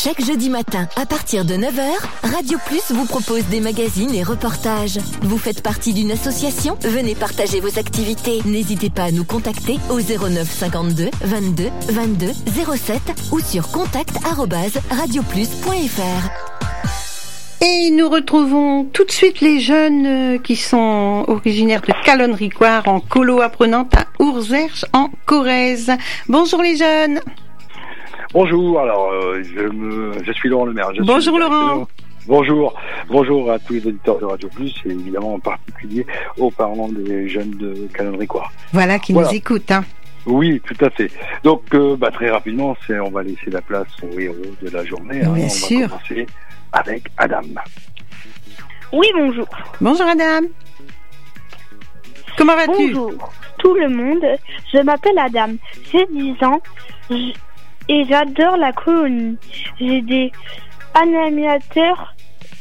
Chaque jeudi matin, à partir de 9h, Radio Plus vous propose des magazines et reportages. Vous faites partie d'une association? Venez partager vos activités. N'hésitez pas à nous contacter au 09 52 22 22 07 ou sur contact@radioplus.fr. Et nous retrouvons tout de suite les jeunes qui sont originaires de Callon-Ricoire en colo apprenante à Ourserche en Corrèze. Bonjour les jeunes. Bonjour, alors je suis Laurent Lemaire. Bonjour Laurent. Bonjour à tous les auditeurs de Radio Plus et évidemment en particulier aux parents des jeunes de Callon-Ricoire. Voilà, qui nous écoutent. Hein. Oui, tout à fait. Donc très rapidement, on va laisser la place aux héros de la journée. Bien sûr. On va commencer avec Adam. Oui, bonjour. Bonjour Adam. Comment vas-tu? Bonjour tout le monde, je m'appelle Adam, j'ai 10 ans et j'adore la colonie. J'ai des animateurs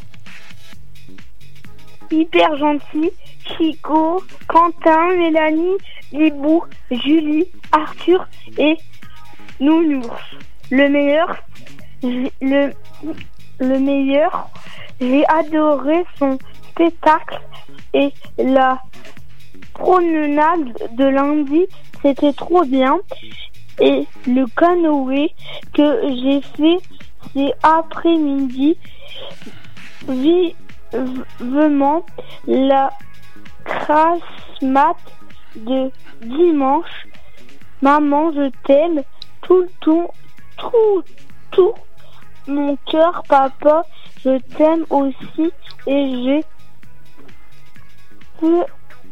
hyper gentils, Chico, Quentin, Mélanie, Libou, Julie, Arthur et Nounours. Le meilleur, j'ai adoré son spectacle et la promenade de lundi, c'était trop bien. Et le canoë que j'ai fait cet après-midi, vivement la crasse mat de dimanche. Maman, je t'aime tout mon cœur. Papa, je t'aime aussi et je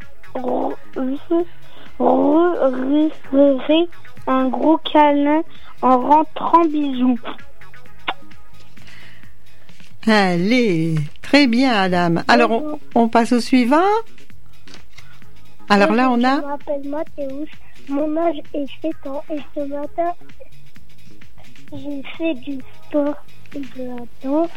referai un gros câlin en rentrant. Bisous. Allez, très bien Adam. Alors on passe au suivant. Alors là on a... Je m'appelle Mathéus, mon âge est 7 ans et ce matin j'ai fait du sport et de la danse.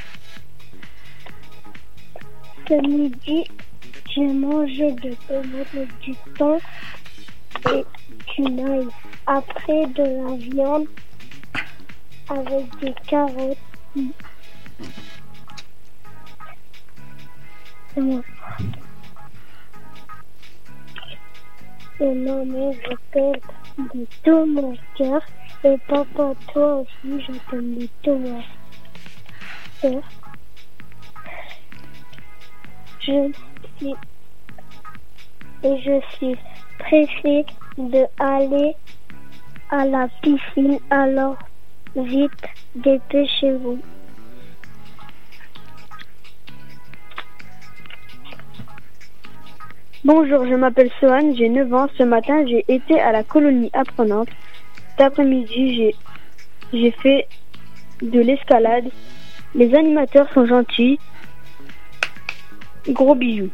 Ce midi j'ai mangé de tomates et du thon et du maïs. Après de la viande avec des carottes. C'est moi. Et maman, je t'aime de tout mon cœur. Et papa, toi aussi, je t'aime de tout mon cœur. Je suis pressée d'aller à la piscine, alors vite, dépêchez-vous. Bonjour, je m'appelle Sohan, j'ai 9 ans. Ce matin, j'ai été à la colonie apprenante. Cet après-midi, j'ai fait de l'escalade. Les animateurs sont gentils. Gros bisous.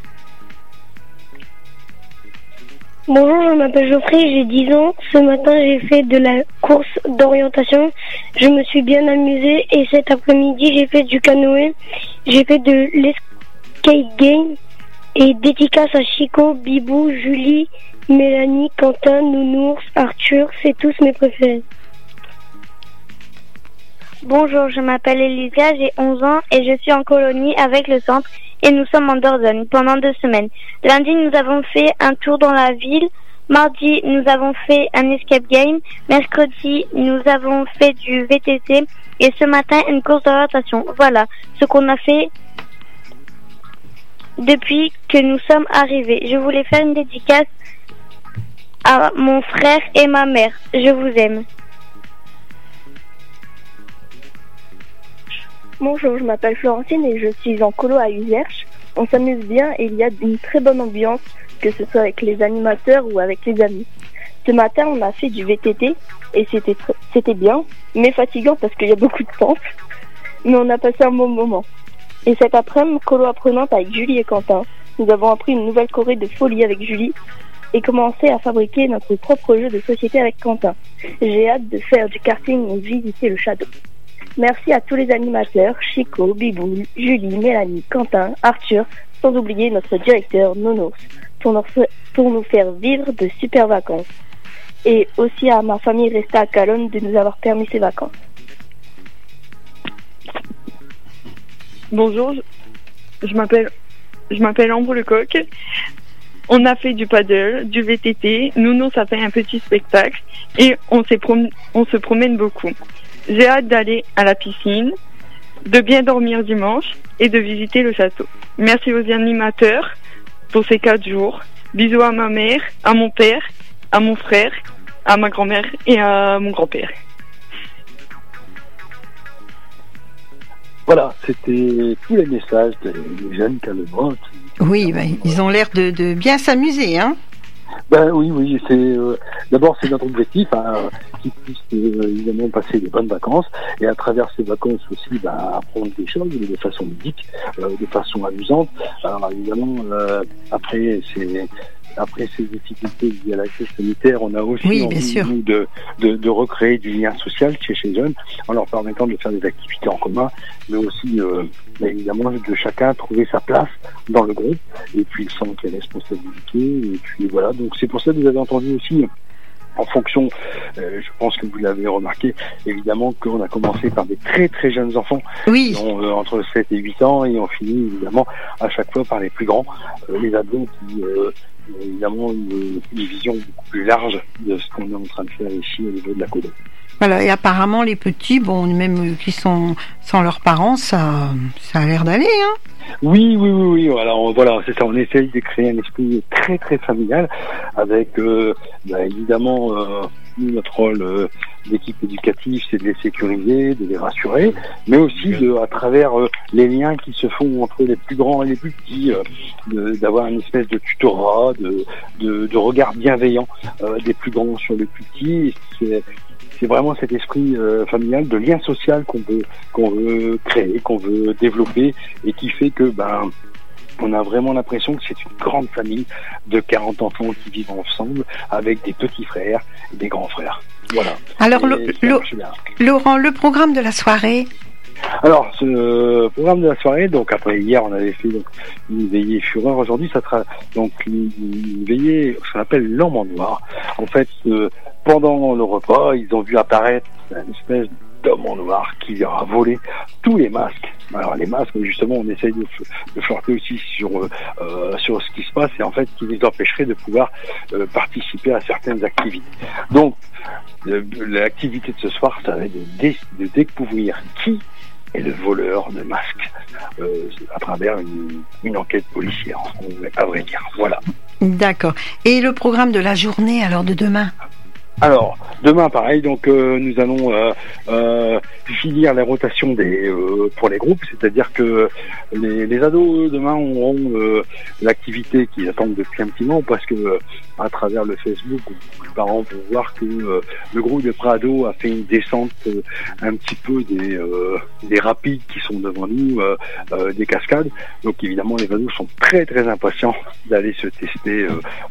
Bonjour, je m'appelle Geoffrey, j'ai 10 ans. Ce matin, j'ai fait de la course d'orientation. Je me suis bien amusée et cet après-midi, j'ai fait du canoë. J'ai fait de l'escape game et dédicace à Chico, Bibou, Julie, Mélanie, Quentin, Nounours, Arthur, c'est tous mes préférés. Bonjour, je m'appelle Elisa, j'ai 11 ans et je suis en colonie avec le centre et nous sommes en Dordogne pendant 2 semaines. Lundi, nous avons fait un tour dans la ville. Mardi, nous avons fait un escape game. Mercredi, nous avons fait du VTT et ce matin, une course d'orientation. Voilà ce qu'on a fait depuis que nous sommes arrivés. Je voulais faire une dédicace à mon frère et ma mère. Je vous aime. Bonjour, je m'appelle Florentine et je suis en colo à Userche. On s'amuse bien et il y a une très bonne ambiance, que ce soit avec les animateurs ou avec les amis. Ce matin, on a fait du VTT et c'était bien, mais fatigant parce qu'il y a beaucoup de temps. Mais on a passé un bon moment. Et cet après-midi, colo apprenante avec Julie et Quentin, nous avons appris une nouvelle choré de folie avec Julie et commencé à fabriquer notre propre jeu de société avec Quentin. J'ai hâte de faire du karting et visiter le château. Merci à tous les animateurs, Chico, Bibou, Julie, Mélanie, Quentin, Arthur, sans oublier notre directeur, Nounours, pour nous faire vivre de super vacances. Et aussi à ma famille restée à Calonne de nous avoir permis ces vacances. Bonjour, je m'appelle Ambre Lecoq. On a fait du paddle, du VTT. Nounours a fait un petit spectacle et on se promène beaucoup. J'ai hâte d'aller à la piscine, de bien dormir dimanche et de visiter le château. Merci aux animateurs pour ces 4 jours. Bisous à ma mère, à mon père, à mon frère, à ma grand-mère et à mon grand-père. Voilà, c'était tous les messages des jeunes Calonois. Oui, ils ont l'air de bien s'amuser, hein. Oui, d'abord c'est notre objectif, qu'ils puissent évidemment passer de bonnes vacances et à travers ces vacances aussi apprendre des choses de façon ludique, de façon amusante. Alors évidemment après ces difficultés liées à la crise sanitaire, on a aussi envie de recréer du lien social chez les jeunes en leur permettant de faire des activités en commun, mais aussi évidemment de chacun trouver sa place dans le groupe et puis le sens qu'il y a responsabilité et puis voilà. Donc c'est pour ça que vous avez entendu aussi en fonction, je pense que vous l'avez remarqué, évidemment qu'on a commencé par des très très jeunes enfants qui ont entre 7 et 8 ans et on finit évidemment à chaque fois par les plus grands, les ados qui évidemment une vision beaucoup plus large de ce qu'on est en train de faire ici au niveau de la colo. Voilà, et apparemment les petits, même qui sont sans leurs parents, ça a l'air d'aller, hein. Oui. Alors voilà, c'est ça. On essaye de créer un esprit très très familial avec évidemment notre rôle d'équipe éducative, c'est de les sécuriser, de les rassurer, mais aussi à travers les liens qui se font entre les plus grands et les plus petits, d'avoir une espèce de tutorat, de regard bienveillant des plus grands sur les plus petits. C'est vraiment cet esprit familial de lien social qu'on veut créer, qu'on veut développer et qui fait que on a vraiment l'impression que c'est une grande famille de 40 enfants qui vivent ensemble avec des petits frères et des grands frères. Voilà. Alors Laurent, le programme de la soirée. Alors, ce programme de la soirée, donc après hier on avait fait une veillée fureur, aujourd'hui ça sera donc une veillée, ce qu'on appelle l'homme en noir. En fait, pendant le repas, ils ont vu apparaître une espèce d'homme en noir qui leur a volé tous les masques. Alors les masques, justement, on essaye de flirter aussi sur ce qui se passe et en fait qui les empêcherait de pouvoir participer à certaines activités. Donc, l'activité de ce soir, ça va être de découvrir qui est le voleur de masques à travers une enquête policière, à vrai dire. Voilà. D'accord. Et le programme de la journée, alors, de demain ? Alors, demain, pareil, donc nous allons finir la rotation pour les groupes, c'est-à-dire que les ados, demain, auront l'activité qu'ils attendent depuis un petit moment, parce que à travers le Facebook, les parents vont voir que le groupe de Prado a fait une descente un petit peu des rapides qui sont devant nous, des cascades. Donc évidemment, les ados sont très très impatients d'aller se tester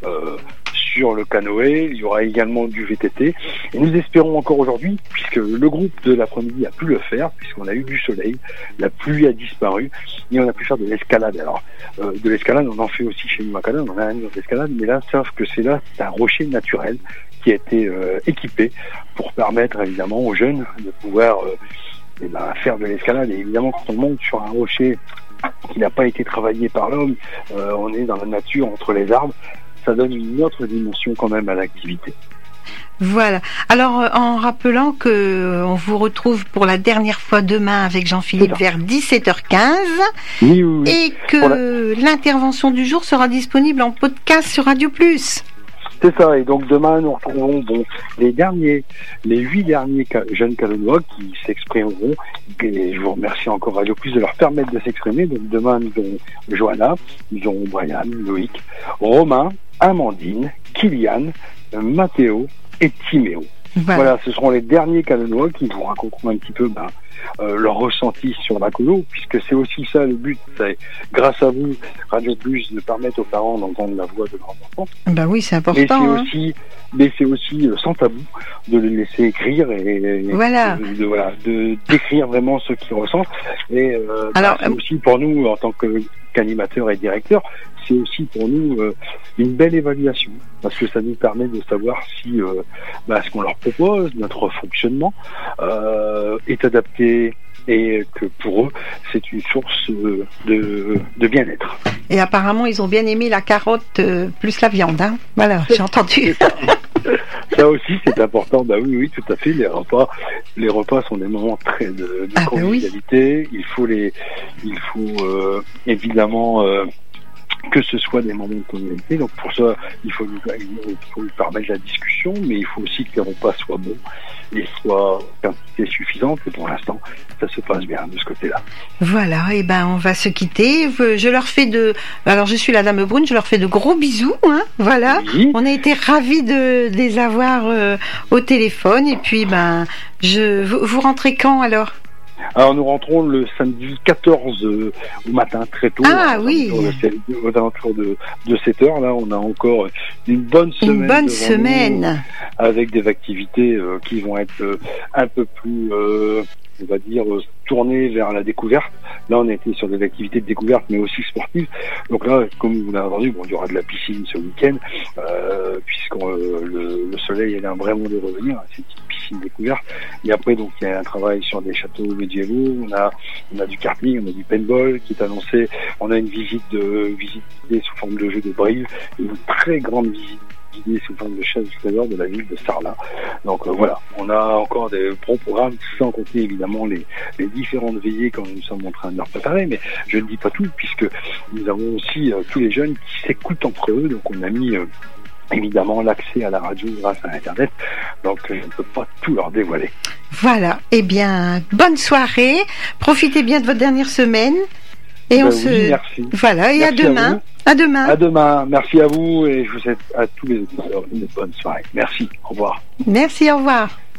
sur le canoë. Il y aura également du VTT et nous espérons encore aujourd'hui, puisque le groupe de l'après-midi a pu le faire, puisqu'on a eu du soleil, la pluie a disparu et on a pu faire de l'escalade. Alors de l'escalade, on en fait aussi chez nous à Cannes, on a un mur d'escalade, mais là, sauf que c'est un rocher naturel qui a été équipé pour permettre évidemment aux jeunes de pouvoir faire de l'escalade. Et évidemment, quand on monte sur un rocher qui n'a pas été travaillé par l'homme, on est dans la nature entre les arbres, ça donne une autre dimension quand même à l'activité. Voilà. Alors, en rappelant que on vous retrouve pour la dernière fois demain avec Jean-Philippe vers 17h15 oui. Et que l'intervention du jour sera disponible en podcast sur Radio Plus. C'est ça, et donc demain nous retrouvons les 8 derniers jeunes Calonois qui s'exprimeront, et je vous remercie encore Radio Plus de leur permettre de s'exprimer. Donc demain nous aurons Johanna, nous aurons Brian, Loïc, Romain, Amandine, Kylian, Mathéo et Timéo. Voilà, ce seront les derniers Calonois qui vous raconteront un petit peu leur ressenti sur la colo, puisque c'est aussi ça le but, c'est grâce à vous, Radio Plus, de permettre aux parents d'entendre la voix de leurs enfants. Ben oui, c'est important. Mais c'est aussi sans tabou de les laisser écrire et de décrire vraiment ce qu'ils ressentent. Et c'est aussi pour nous, en tant que qu'animateurs et directeurs, c'est aussi pour nous une belle évaluation, parce que ça nous permet de savoir si ce qu'on leur propose, notre fonctionnement est adapté, et que pour eux, c'est une source de bien-être. Et apparemment, ils ont bien aimé la carotte plus la viande. Hein, voilà, j'ai entendu. Ça aussi, c'est important. Bah oui, tout à fait. Les repas sont des moments très de convivialité. Oui. Il faut évidemment que ce soit des moments de convivialité. Donc pour ça, il faut lui permettre la discussion, mais il faut aussi que les repas soient bons et soient quantité suffisante. Et pour l'instant, ça se passe bien de ce côté-là. Voilà, et on va se quitter. Je leur fais alors je suis la Dame Brune, je leur fais de gros bisous. Hein, voilà, oui. On a été ravis de les avoir au téléphone. Et puis vous rentrez quand alors? Alors nous rentrons le samedi 14 au matin très tôt. Ah oui. Aux alentours de 7h. Là, on a encore une bonne semaine. Une bonne semaine. Avec des activités qui vont être un peu plus, on va dire, tournées vers la découverte. Là, on a été sur des activités de découverte, mais aussi sportives. Donc là, comme vous l'avez entendu, il y aura de la piscine ce week-end, puisque le soleil est vraiment de revenir. C'est une petite piscine découverte. Et après, donc, il y a un travail sur des châteaux médiévaux. On a du karting, on a du paintball qui est annoncé. On a une visite guidée sous forme de jeu de Brive, une très grande visite guidée sous forme de chasse extérieure de la ville de Sarlat. Donc voilà, on a encore des bons programmes, sans compter évidemment les différentes veillées quand nous sommes en train de leur préparer, mais je ne dis pas tout, puisque nous avons aussi tous les jeunes qui s'écoutent entre eux, donc on a mis évidemment l'accès à la radio grâce à Internet, donc je ne peux pas tout leur dévoiler. Voilà, bonne soirée, profitez bien de votre dernière semaine. Et merci. Voilà, et merci à demain. À demain. À demain. Merci à vous et je vous souhaite à tous les auditeurs une bonne soirée. Merci. Au revoir. Merci, au revoir.